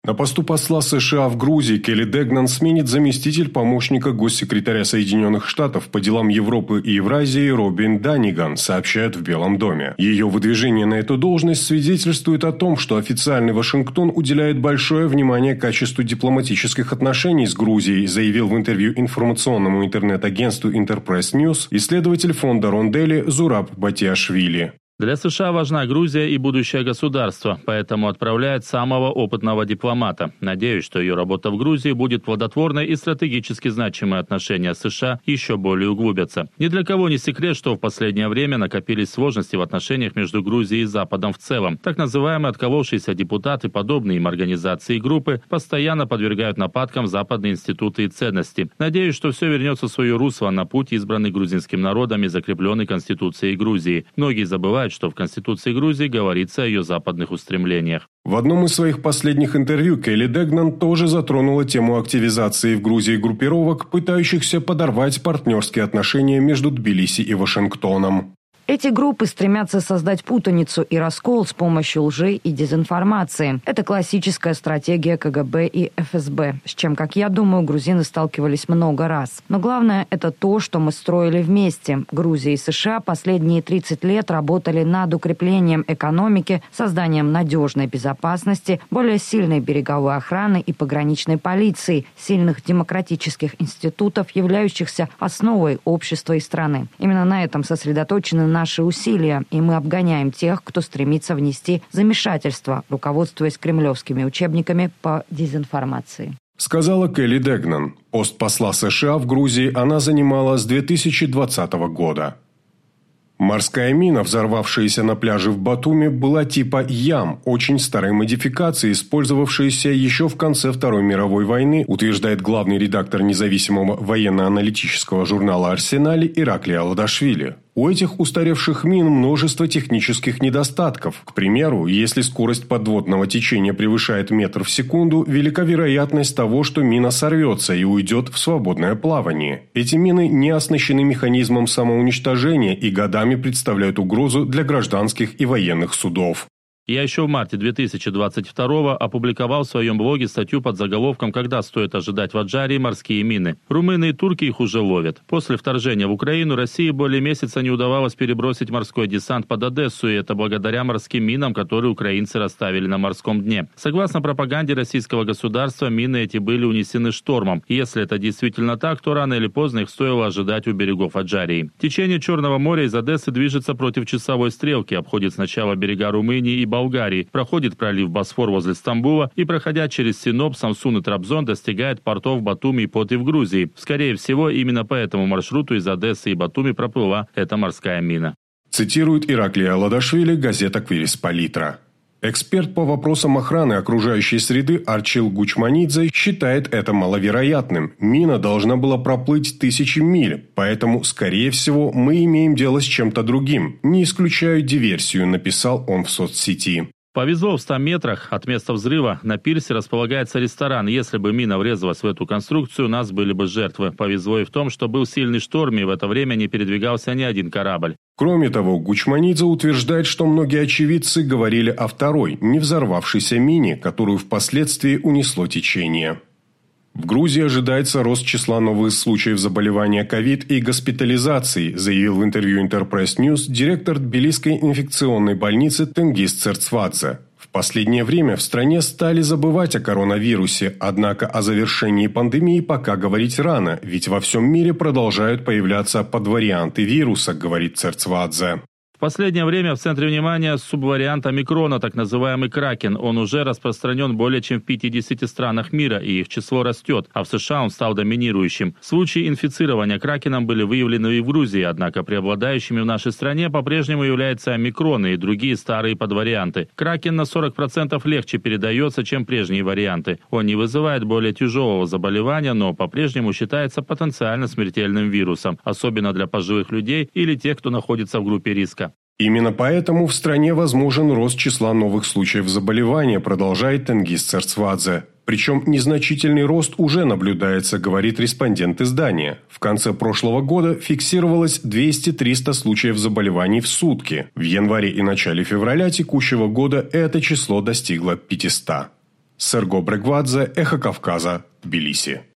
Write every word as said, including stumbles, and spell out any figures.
На посту посла США в Грузии Келли Дегнан сменит заместитель помощника госсекретаря Соединенных Штатов по делам Европы и Евразии Робин Даниган, сообщают в Белом доме. Ее выдвижение на эту должность свидетельствует о том, что официальный Вашингтон уделяет большое внимание качеству дипломатических отношений с Грузией, заявил в интервью информационному интернет-агентству Интерпресс Ньюс исследователь фонда Рондели Зураб Батиашвили. Для США важна Грузия и будущее государства, поэтому отправляет самого опытного дипломата. Надеюсь, что ее работа в Грузии будет плодотворной и стратегически значимые отношения с США еще более углубятся. Ни для кого не секрет, что в последнее время накопились сложности в отношениях между Грузией и Западом в целом. Так называемые отколовшиеся депутаты, подобные им организации и группы, постоянно подвергают нападкам западные институты и ценности. Надеюсь, что все вернется в свое русло на путь, избранный грузинским народом и закрепленный Конституцией Грузии. Многие забывают, что в Конституции Грузии говорится о ее западных устремлениях. В одном из своих последних интервью Келли Дегнан тоже затронула тему активизации в Грузии группировок, пытающихся подорвать партнерские отношения между Тбилиси и Вашингтоном. Эти группы стремятся создать путаницу и раскол с помощью лжи и дезинформации. Это классическая стратегия ка гэ бэ и эф эс бэ, с чем, как я думаю, грузины сталкивались много раз. Но главное – это то, что мы строили вместе. Грузия и США последние тридцать лет работали над укреплением экономики, созданием надежной безопасности, более сильной береговой охраны и пограничной полиции, сильных демократических институтов, являющихся основой общества и страны. Именно на этом сосредоточены наши усилия, и мы обгоняем тех, кто стремится внести замешательство, руководствуясь кремлевскими учебниками по дезинформации. Сказала Келли Дегнан. Пост посла США в Грузии она занимала с две тысячи двадцатого года. Морская мина, взорвавшаяся на пляже в Батуми, была типа «Ям», очень старой модификации, использовавшейся еще в конце Второй мировой войны, утверждает главный редактор независимого военно-аналитического журнала «Арсеналь» Ираклий Аладашвили. У этих устаревших мин множество технических недостатков. К примеру, если скорость подводного течения превышает метр в секунду, велика вероятность того, что мина сорвется и уйдет в свободное плавание. Эти мины не оснащены механизмом самоуничтожения и годами представляют угрозу для гражданских и военных судов. Я еще в марте две тысячи двадцать второго опубликовал в своем блоге статью под заголовком «Когда стоит ожидать в Аджарии морские мины?». Румыны и турки их уже ловят. После вторжения в Украину России более месяца не удавалось перебросить морской десант под Одессу, и это благодаря морским минам, которые украинцы расставили на морском дне. Согласно пропаганде российского государства, мины эти были унесены штормом. И если это действительно так, то рано или поздно их стоило ожидать у берегов Аджарии. Течение Черного моря из Одессы движется против часовой стрелки, обходит сначала берега Румынии и Болгарии, проходит пролив Босфор возле Стамбула и, проходя через Синоп, Самсун и Трабзон, достигает портов Батуми и Поты в Грузии. Скорее всего, именно по этому маршруту из Одессы и Батуми проплыла эта морская мина. Цитирует Ираклий Аладашвили, газета «Квирис Политра». Эксперт по вопросам охраны окружающей среды Арчил Гучманидзе считает это маловероятным. Мина должна была проплыть тысячи миль, поэтому, скорее всего, мы имеем дело с чем-то другим. Не исключаю диверсию, написал он в соцсети. Повезло, в ста метрах от места взрыва на пирсе располагается ресторан. Если бы мина врезалась в эту конструкцию, у нас были бы жертвы. Повезло и в том, что был сильный шторм, и в это время не передвигался ни один корабль. Кроме того, Гучманидзе утверждает, что многие очевидцы говорили о второй, не взорвавшейся мине, которую впоследствии унесло течение. В Грузии ожидается рост числа новых случаев заболевания ковид и госпитализации, заявил в интервью Интерпресс Ньюс директор Тбилисской инфекционной больницы Тенгиз Церцвадзе. В последнее время в стране стали забывать о коронавирусе, однако о завершении пандемии пока говорить рано, ведь во всем мире продолжают появляться подварианты вируса, говорит Церцвадзе. В последнее время в центре внимания субвариант омикрона, так называемый кракен. Он уже распространен более чем в пятидесяти странах мира, и их число растет, а в США он стал доминирующим. Случаи инфицирования кракеном были выявлены и в Грузии, однако преобладающими в нашей стране по-прежнему являются омикроны и другие старые подварианты. Кракен на сорок процентов легче передается, чем прежние варианты. Он не вызывает более тяжелого заболевания, но по-прежнему считается потенциально смертельным вирусом, особенно для пожилых людей или тех, кто находится в группе риска. Именно поэтому в стране возможен рост числа новых случаев заболевания, продолжает Тенгиз Церцвадзе. Причем незначительный рост уже наблюдается, говорит респондент издания. В конце прошлого года фиксировалось двести-триста случаев заболеваний в сутки. В январе и начале февраля текущего года это число достигло пятисот. Серго Брегвадзе, Эхо Кавказа, Тбилиси.